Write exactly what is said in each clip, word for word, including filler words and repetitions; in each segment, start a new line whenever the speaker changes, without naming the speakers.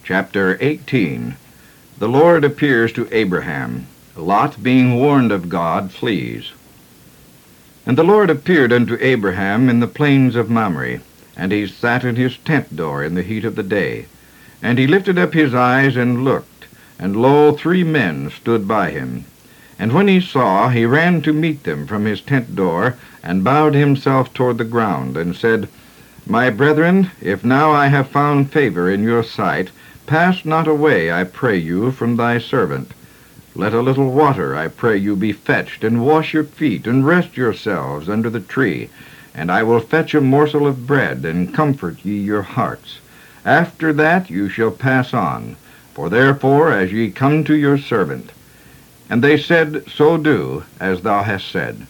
Chapter eighteen. The Lord appears to Abraham. Lot, being warned of God, flees. And the Lord appeared unto Abraham in the plains of Mamre, and he sat in his tent door in the heat of the day. And he lifted up his eyes and looked, and lo, three men stood by him. And when he saw, he ran to meet them from his tent door, and bowed himself toward the ground, and said, My brethren, if now I have found favor in your sight, pass not away, I pray you, from thy servant. Let a little water, I pray you, be fetched, and wash your feet, and rest yourselves under the tree. And I will fetch a morsel of bread, and comfort ye your hearts. After that you shall pass on, for therefore as ye come to your servant. And they said, So do, as thou hast said.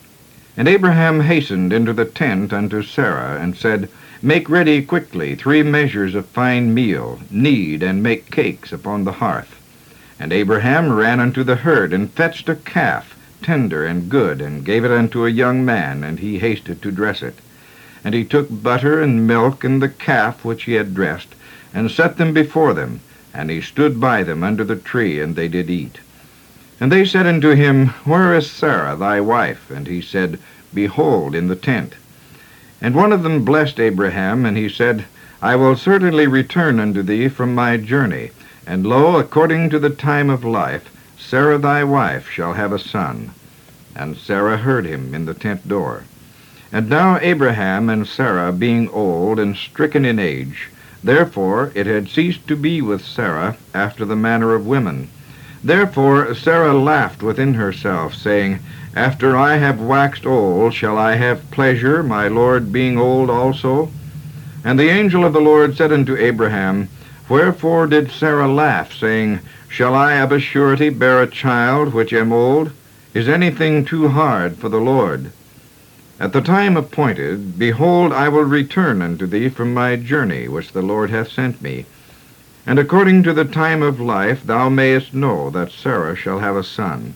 And Abraham hastened into the tent unto Sarah, and said, Make ready quickly three measures of fine meal, knead, and make cakes upon the hearth. And Abraham ran unto the herd, and fetched a calf, tender and good, and gave it unto a young man, and he hasted to dress it. And he took butter and milk and the calf which he had dressed, and set them before them, and he stood by them under the tree, and they did eat. And they said unto him, Where is Sarah thy wife? And he said, Behold, in the tent. And one of them blessed Abraham, and he said, I will certainly return unto thee from my journey, and lo, according to the time of life, Sarah thy wife shall have a son. And Sarah heard him in the tent door. And now Abraham and Sarah being old and stricken in age, therefore it had ceased to be with Sarah after the manner of women. Therefore Sarah laughed within herself, saying, After I have waxed old, shall I have pleasure, my Lord being old also? And the angel of the Lord said unto Abraham, Wherefore did Sarah laugh, saying, Shall I of a surety bear a child which am old? Is anything too hard for the Lord? At the time appointed, behold, I will return unto thee from my journey which the Lord hath sent me. And according to the time of life thou mayest know that Sarah shall have a son.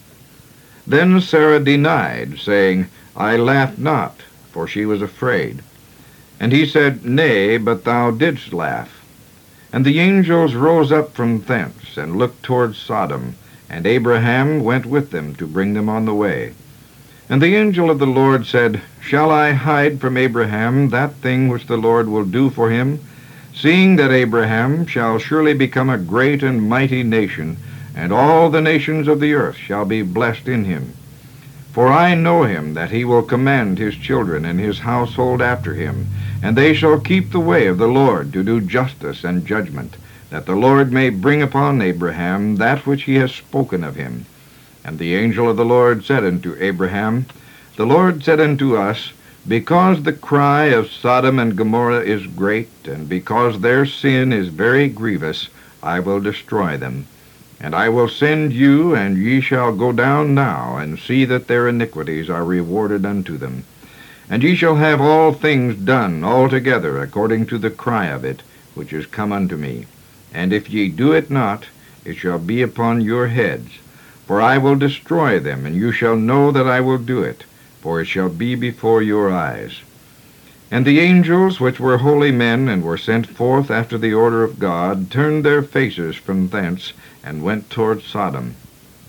Then Sarah denied, saying, I laughed not, for she was afraid. And he said, Nay, but thou didst laugh. And the angels rose up from thence, and looked toward Sodom, and Abraham went with them to bring them on the way. And the angel of the Lord said, Shall I hide from Abraham that thing which the Lord will do for him, seeing that Abraham shall surely become a great and mighty nation, and all the nations of the earth shall be blessed in him? For I know him, that he will command his children and his household after him, and they shall keep the way of the Lord to do justice and judgment, that the Lord may bring upon Abraham that which he has spoken of him. And the angel of the Lord said unto Abraham, The Lord said unto us, Because the cry of Sodom and Gomorrah is great, and because their sin is very grievous, I will destroy them. And I will send you, and ye shall go down now, and see that their iniquities are rewarded unto them. And ye shall have all things done altogether according to the cry of it, which is come unto me. And if ye do it not, it shall be upon your heads. For I will destroy them, and you shall know that I will do it, for it shall be before your eyes. And the angels, which were holy men, and were sent forth after the order of God, turned their faces from thence, and went toward Sodom.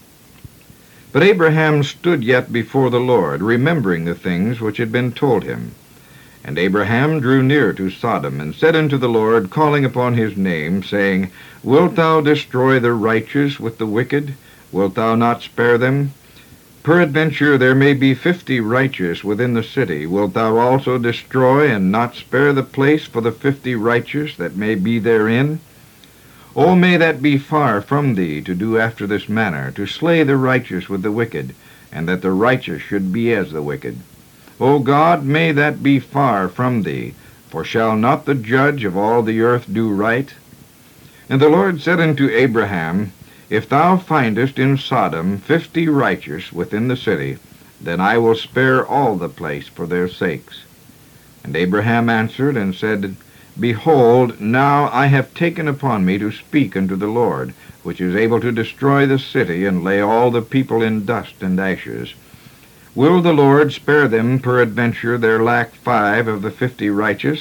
But Abraham stood yet before the Lord, remembering the things which had been told him. And Abraham drew near to Sodom, and said unto the Lord, calling upon his name, saying, Wilt thou destroy the righteous with the wicked? Wilt thou not spare them? Peradventure there may be fifty righteous within the city. Wilt thou also destroy, and not spare the place for the fifty righteous that may be therein? O may that be far from thee to do after this manner, to slay the righteous with the wicked, and that the righteous should be as the wicked. O God, may that be far from thee, for shall not the judge of all the earth do right? And the Lord said unto Abraham, If thou findest in Sodom fifty righteous within the city, then I will spare all the place for their sakes. And Abraham answered and said, Behold, now I have taken upon me to speak unto the Lord, which is able to destroy the city and lay all the people in dust and ashes. Will the Lord spare them peradventure there lack five of the fifty righteous?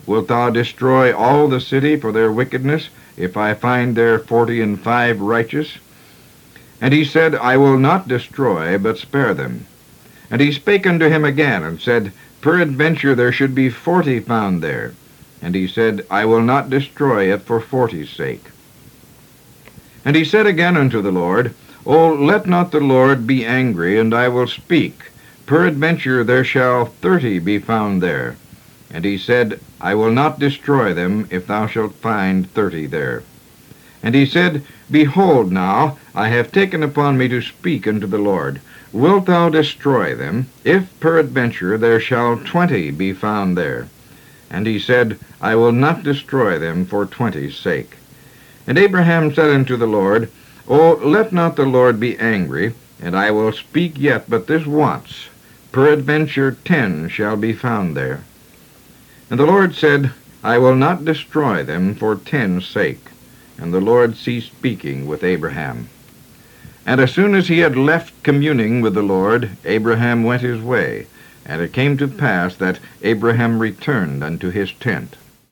Wilt thou destroy all the city for their wickedness, if I find there forty and five righteous? And he said, I will not destroy, but spare them. And he spake unto him again, and said, Peradventure there should be forty found there. And he said, I will not destroy it for forty's sake. And he said again unto the Lord, O let not the Lord be angry, and I will speak. Peradventure there shall thirty be found there. And he said, I will not destroy them, if thou shalt find thirty there. And he said, Behold now, I have taken upon me to speak unto the Lord. Wilt thou destroy them, if peradventure there shall twenty be found there? And he said, I will not destroy them for twenty's sake. And Abraham said unto the Lord, O let not the Lord be angry, and I will speak yet but this once. Peradventure ten shall be found there. And the Lord said, I will not destroy them for ten's sake. And the Lord ceased speaking with Abraham. And as soon as he had left communing with the Lord, Abraham went his way. And it came to pass that Abraham returned unto his tent.